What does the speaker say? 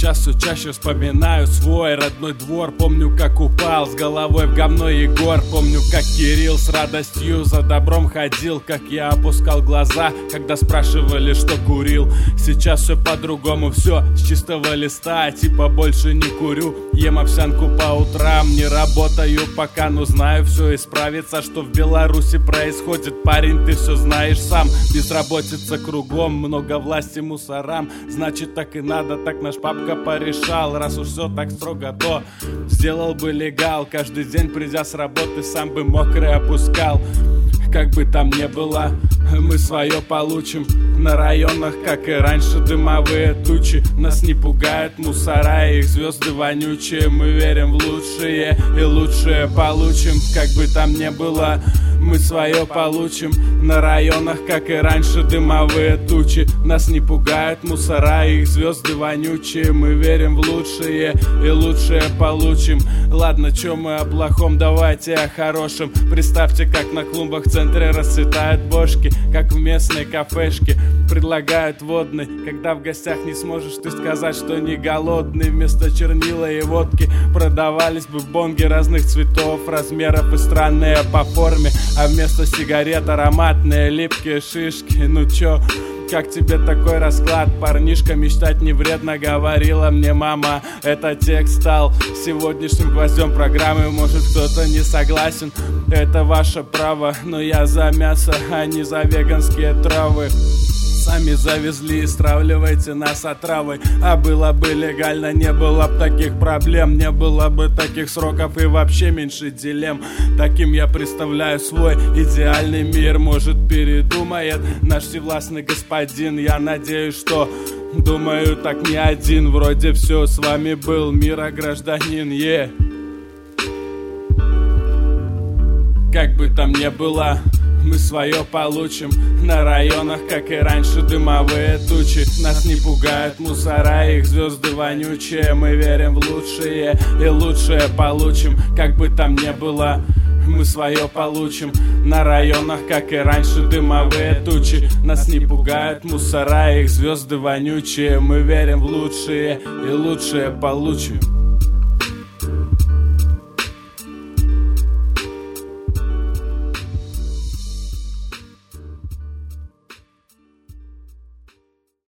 Сейчас все чаще вспоминаю свой родной двор. Помню, как упал с головой в говно Егор. Помню, как Кирилл с радостью за добром ходил, как я опускал глаза, когда спрашивали, что курил. Сейчас все по-другому, все с чистого листа. Типа больше не курю, ем овсянку по утрам. Не работаю пока, но знаю, все исправится. Что в Беларуси происходит, парень, ты все знаешь сам. Безработица кругом, много власти мусорам. Значит, так и надо, так наш папка порешал. Раз уж все так строго, то сделал бы легал. Каждый день, придя с работы, сам бы мокрый опускал. Как бы там ни было, мы свое получим. На районах, как и раньше, дымовые тучи. Нас не пугают мусора и их звезды вонючие. Мы верим в лучшее и лучшее получим. Как бы там ни было, мы свое получим. На районах, как и раньше, дымовые тучи. Нас не пугают мусора и их звезды вонючие. Мы верим в лучшее и лучшее получим. Ладно, чё мы о плохом, давайте о хорошем. Представьте, как на клумбах в центре расцветают бошки, как в местной кафешке предлагают водный. Когда в гостях не сможешь ты сказать, что не голодный. Вместо чернила и водки продавались бы бонги разных цветов, размеров и странные по форме. А вместо сигарет ароматные липкие шишки. Ну чё, как тебе такой расклад? Парнишка, мечтать не вредно, говорила мне мама. Этот текст стал сегодняшним гвоздем программы. Может, кто-то не согласен, это ваше право. Но я за мясо, а не за веганские травы. Сами завезли и стравливайте нас отравой. А было бы легально, не было бы таких проблем. Не было бы таких сроков и вообще меньше дилемм. Таким я представляю свой идеальный мир. Может, передумает наш всевластный господин. Я надеюсь, что думаю так не один. Вроде все с вами был мирогражданин, Как бы там ни было, мы свое получим. На районах, как и раньше, дымовые тучи. Нас не пугают мусора, их звезды вонючие. Мы верим в лучшее и лучшее получим. Как бы там ни было, мы свое получим. На районах, как и раньше, дымовые тучи. Нас не пугают мусора, их звезды вонючие. Мы верим в лучшее и лучшее получим.